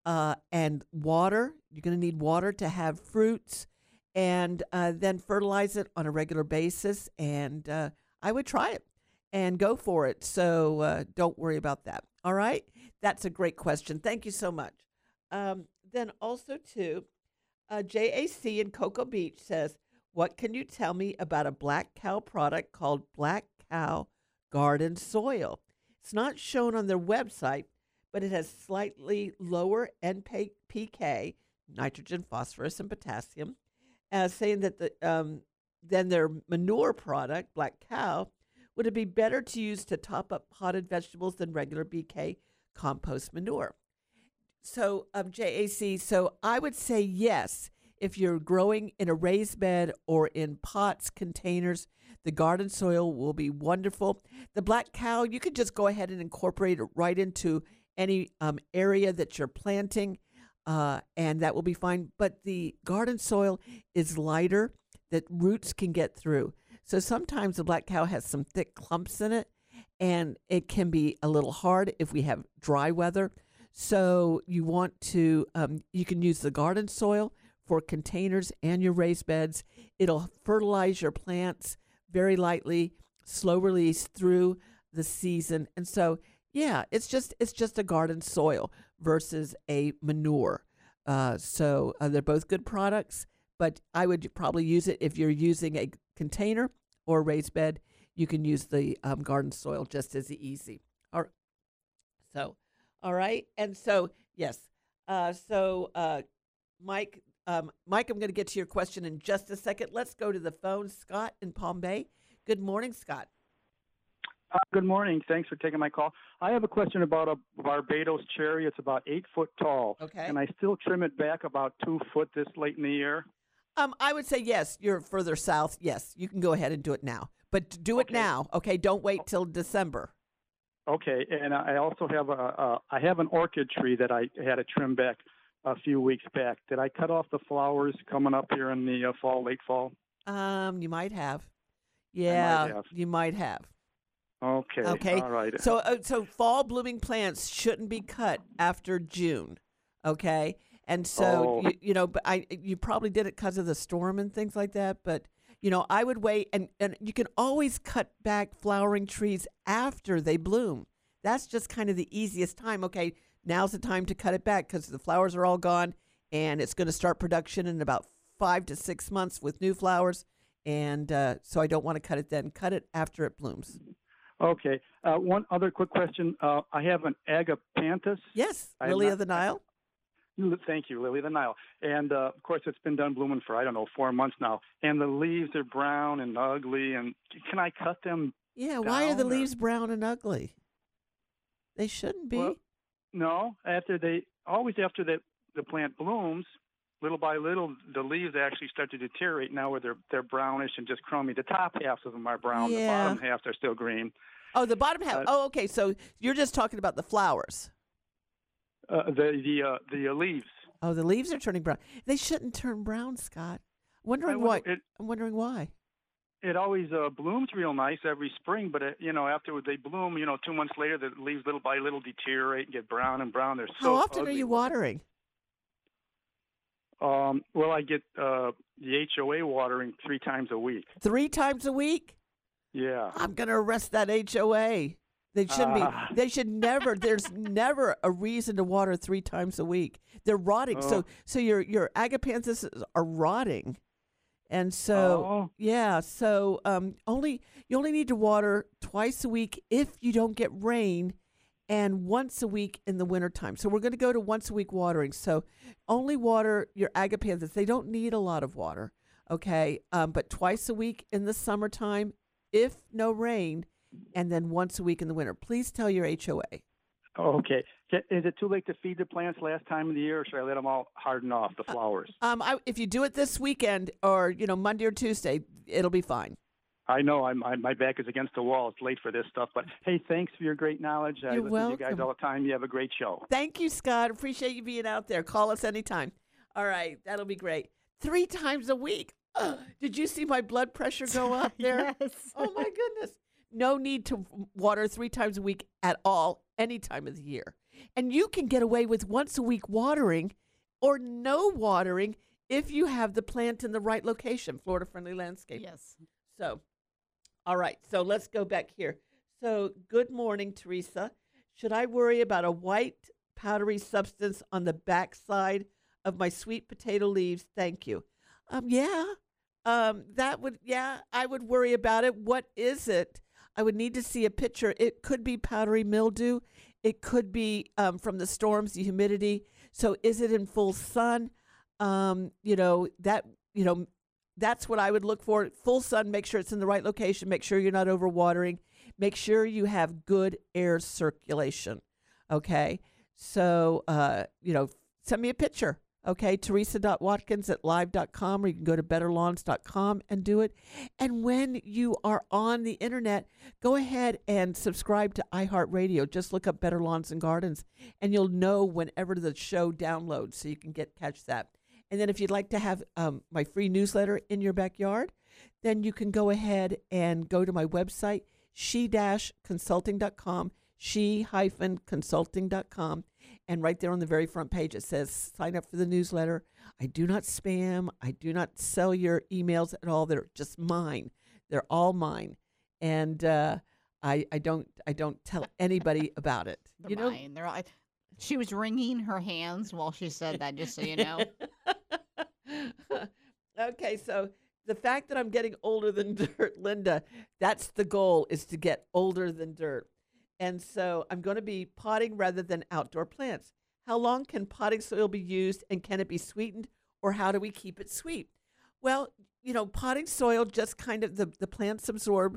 Speaker 1: And water. You're going to need water to have fruits, and then fertilize it on a regular basis. And I would try it and go for it. So don't worry about that. All right? That's a great question. Thank you so much. Then also, too, JAC in Cocoa Beach says, what can you tell me about a Black Cow product called Black Cow Garden Soil? It's not shown on their website, but it has slightly lower NPK, nitrogen, phosphorus, and potassium, saying that than their manure product, Black Cow. Would it be better to use to top up potted vegetables than regular BK compost manure? So, JAC, so I would say yes. If you're growing in a raised bed or in pots, containers, the garden soil will be wonderful. The Black Cow, you could just go ahead and incorporate it right into any area that you're planting, and that will be fine. But the garden soil is lighter, that roots can get through. So sometimes the Black Cow has some thick clumps in it, and it can be a little hard if we have dry weather. So you want to, you can use the garden soil for containers and your raised beds. It'll fertilize your plants very lightly, slow release through the season. And so, yeah, it's just a garden soil versus a manure. So they're both good products, but I would probably use it if you're using a container or a raised bed. You can use the garden soil just as easy. All right. And so, yes. Mike, I'm going to get to your question in just a second. Let's go to the phone. Scott in Palm Bay. Good morning, Scott.
Speaker 21: Good morning. Thanks for taking my call. I have a question about a Barbados cherry. It's about 8 foot tall.
Speaker 1: Okay.
Speaker 21: Can I still trim it back about 2 foot this late in the year?
Speaker 1: I would say yes. You're further south. Yes, you can go ahead and do it now. But do it now, okay? Don't wait till December.
Speaker 21: Okay, and I also have I have an orchid tree that I had to trim back a few weeks back. Did I cut off the flowers coming up here in the late fall?
Speaker 1: You might have. Yeah, you might have.
Speaker 21: Okay.
Speaker 1: Okay.
Speaker 21: All right.
Speaker 1: So fall blooming plants shouldn't be cut after June. Okay. And so but you probably did it because of the storm and things like that. But I would wait, and you can always cut back flowering trees after they bloom. That's just kind of the easiest time. Okay, now's the time to cut it back because the flowers are all gone, and it's going to start production in about 5 to 6 months with new flowers. And so I don't want to cut it then. Cut it after it blooms.
Speaker 21: Okay. One other quick question. I have an agapanthus.
Speaker 1: Yes, lily of the Nile.
Speaker 21: Thank you, lily of the Nile. And, of course, it's been done blooming for, 4 months now. And the leaves are brown and ugly. And can I cut them
Speaker 1: Yeah, why are the leaves brown and ugly? They shouldn't be.
Speaker 21: Well, no, after the plant blooms, little by little, the leaves actually start to deteriorate now where they're brownish and just crummy. The top halves of them are brown.
Speaker 1: Yeah.
Speaker 21: The bottom halves are still green.
Speaker 1: Oh, the bottom half. Okay. So you're just talking about the flowers.
Speaker 21: The leaves.
Speaker 1: Oh, the leaves are turning brown. They shouldn't turn brown, Scott. I'm wondering why.
Speaker 21: It always blooms real nice every spring, but after they bloom, 2 months later, the leaves little by little deteriorate and get brown and brown. They're so
Speaker 1: How often
Speaker 21: ugly.
Speaker 1: are you watering?
Speaker 21: Well, I get the HOA watering 3 times a week.
Speaker 1: 3 times a week?
Speaker 21: Yeah.
Speaker 1: I'm going to arrest that HOA. They shouldn't be. They should never. There's never a reason to water 3 times a week. They're rotting. So your agapanthus are rotting, and so yeah. So you only need to water twice a week if you don't get rain, and once a week in the wintertime. So we're going to go to once a week watering. So only water your agapanthus. They don't need a lot of water. Okay, but twice a week in the summertime, if no rain. And then once a week in the winter. Please tell your HOA.
Speaker 21: Okay. Is it too late to feed the plants last time of the year, or should I let them all harden off, the flowers?
Speaker 1: If you do it this weekend or, Monday or Tuesday, it'll be fine.
Speaker 21: I know. My back is against the wall. It's late for this stuff. But, hey, thanks for your great knowledge. I listen to you guys all the time. You have a great show.
Speaker 1: Thank you, Scott. Appreciate you being out there. Call us anytime. All right. That'll be great. 3 times a week. Did you see my blood pressure go up there?
Speaker 4: Yes.
Speaker 1: Oh, my goodness. No need to water 3 times a week at all, any time of the year. And you can get away with once a week watering or no watering if you have the plant in the right location, Florida Friendly Landscape.
Speaker 4: Yes.
Speaker 1: So, all right. So let's go back here. So good morning, Teresa. Should I worry about a white powdery substance on the backside of my sweet potato leaves? Thank you. I would worry about it. What is it? I would need to see a picture. It could be powdery mildew. It could be from the storms, the humidity. So is it in full sun? That's what I would look for. Full sun, make sure it's in the right location. Make sure you're not overwatering. Make sure you have good air circulation. Okay? So, send me a picture. Okay, teresa.watkins@live.com, or you can go to betterlawns.com and do it. And when you are on the internet, go ahead and subscribe to iHeartRadio. Just look up Better Lawns and Gardens, and you'll know whenever the show downloads, so you can catch that. And then if you'd like to have my free newsletter in your backyard, then you can go ahead and go to my website, she-consulting.com, she-consulting.com. And right there on the very front page, it says, sign up for the newsletter. I do not spam. I do not sell your emails at all. They're just mine. They're all mine. And I don't tell anybody about it.
Speaker 4: They're mine. They're all, she was wringing her hands while she said that, just so you know.
Speaker 1: Okay, so the fact that I'm getting older than dirt, Linda, that's the goal, is to get older than dirt. And so I'm going to be potting rather than outdoor plants. How long can potting soil be used, and can it be sweetened, or how do we keep it sweet? Well, potting soil just kind of, the plants absorb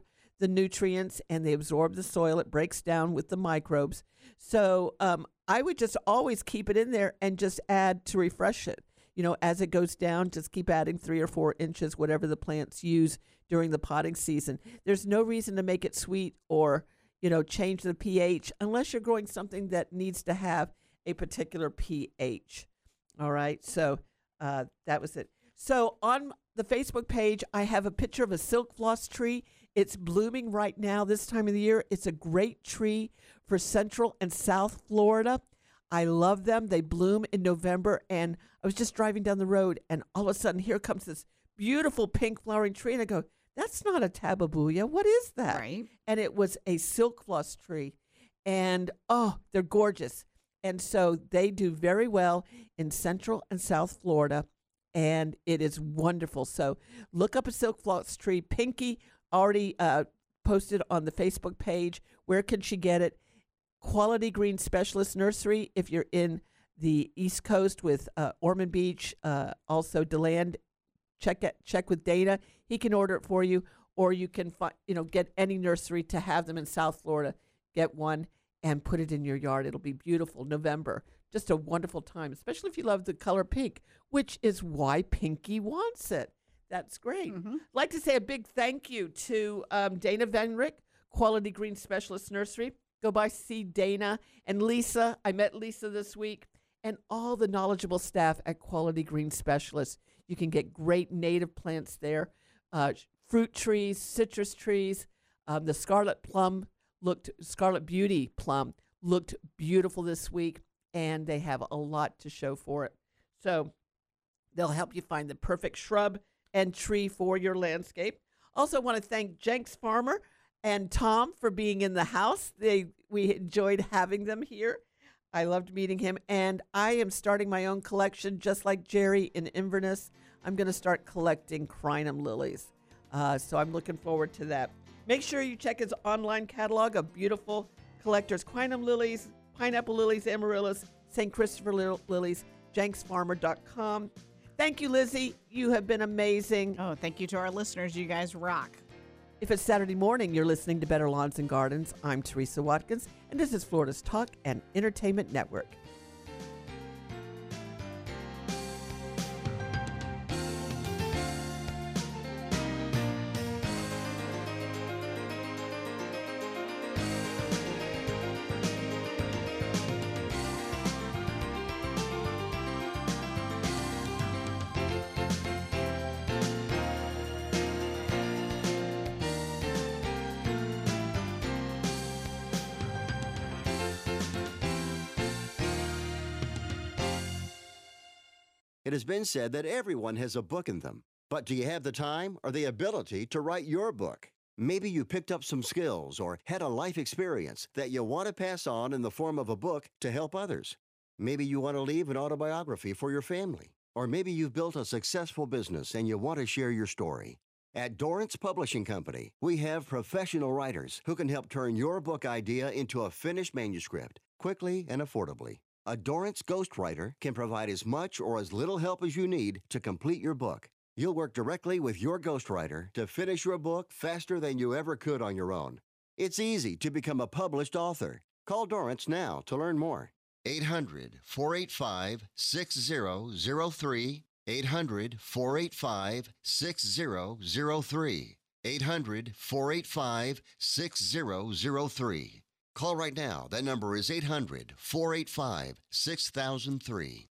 Speaker 1: the nutrients and they absorb the soil. It breaks down with the microbes. So I would just always keep it in there and just add to refresh it. You know, as it goes down, just keep adding 3 or 4 inches, whatever the plants use during the potting season. There's no reason to make it sweet or, you know, change the pH unless you're growing something that needs to have a particular pH. All right, so that was it. So on the Facebook page, I have a picture of a silk floss tree. It's blooming right now this time of the year. It's a great tree for Central and South Florida. I love them. They bloom in November, and I was just driving down the road, and all of a sudden, here comes this beautiful pink flowering tree, and I go, that's not a tababuia. What is that?
Speaker 4: Right.
Speaker 1: And it was a silk floss tree, and, oh, they're gorgeous. And so they do very well in Central and South Florida, and it is wonderful. So look up a silk floss tree. Pinky already posted on the Facebook page. Where can she get it? Quality Green Specialist Nursery if you're in the East Coast with Ormond Beach, also DeLand. Check with Dana. He can order it for you, or you can get any nursery to have them in South Florida. Get one and put it in your yard. It'll be beautiful. November, just a wonderful time, especially if you love the color pink, which is why Pinky wants it. That's great. I'd like to say a big thank you to Dana Venrick, Quality Green Specialist Nursery. Go by, see Dana and Lisa. I met Lisa this week, and all the knowledgeable staff at Quality Green Specialists. You can get great native plants there, fruit trees, citrus trees. The Scarlet Beauty plum looked beautiful this week, and they have a lot to show for it. So they'll help you find the perfect shrub and tree for your landscape. Also want to thank Jenks Farmer and Tom for being in the house. We enjoyed having them here. I loved meeting him. And I am starting my own collection, just like Jerry in Inverness. I'm going to start collecting crinum lilies. So I'm looking forward to that. Make sure you check his online catalog of beautiful collectors, crinum lilies, pineapple lilies, amaryllis, St. Christopher lilies, jenksfarmer.com. Thank you, Lizzie. You have been amazing.
Speaker 4: Oh, thank you to our listeners. You guys rock.
Speaker 1: If it's Saturday morning, you're listening to Better Lawns and Gardens. I'm Teresa Watkins, and this is Florida's Talk and Entertainment Network.
Speaker 6: It has been said that everyone has a book in them. But do you have the time or the ability to write your book? Maybe you picked up some skills or had a life experience that you want to pass on in the form of a book to help others. Maybe you want to leave an autobiography for your family. Or maybe you've built a successful business and you want to share your story. At Dorrance Publishing Company, we have professional writers who can help turn your book idea into a finished manuscript quickly and affordably. A Dorrance ghostwriter can provide as much or as little help as you need to complete your book. You'll work directly with your ghostwriter to finish your book faster than you ever could on your own. It's easy to become a published author. Call Dorrance now to learn more. 800-485-6003. 800-485-6003. 800-485-6003. Call right now. That number is 800-485-6003.